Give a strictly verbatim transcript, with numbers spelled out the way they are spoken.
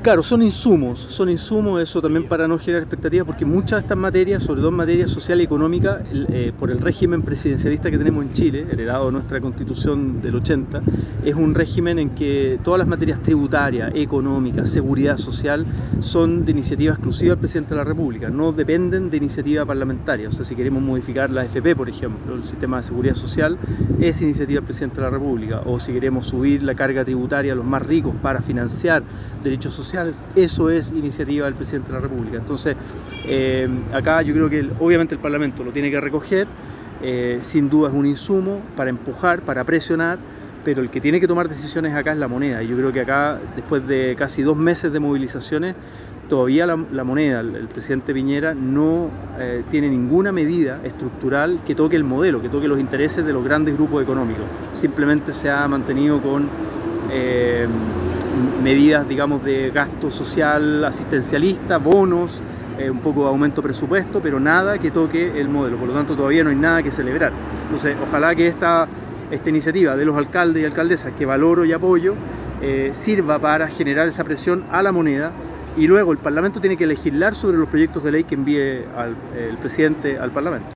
Claro, son insumos, son insumos, eso también para no generar expectativas, porque muchas de estas materias, sobre todo en materia social y económica, el, eh, por el régimen presidencialista que tenemos en Chile, heredado de nuestra Constitución del ochenta, es un régimen en que todas las materias tributarias, económicas, seguridad social, son de iniciativa exclusiva del Presidente de la República, no dependen de iniciativa parlamentaria. O sea, si queremos modificar la A F P, por ejemplo, el sistema de seguridad social, es iniciativa del Presidente de la República, o si queremos subir la carga tributaria a los más ricos para financiar derechos sociales, eso es iniciativa del Presidente de la República. Entonces, eh, acá yo creo que el, obviamente el Parlamento lo tiene que recoger, eh, sin duda es un insumo para empujar, para presionar, pero el que tiene que tomar decisiones acá es la moneda. Y yo creo que acá, después de casi dos meses de movilizaciones, todavía la, la moneda, el, el presidente Piñera, no eh, tiene ninguna medida estructural que toque el modelo, que toque los intereses de los grandes grupos económicos. Simplemente se ha mantenido con Eh, medidas, digamos, de gasto social asistencialista, bonos, eh, un poco de aumento presupuesto, pero nada que toque el modelo. Por lo tanto, todavía no hay nada que celebrar. Entonces, ojalá que esta, esta iniciativa de los alcaldes y alcaldesas, que valoro y apoyo, eh, sirva para generar esa presión a la moneda, y luego el Parlamento tiene que legislar sobre los proyectos de ley que envíe al, el presidente al Parlamento.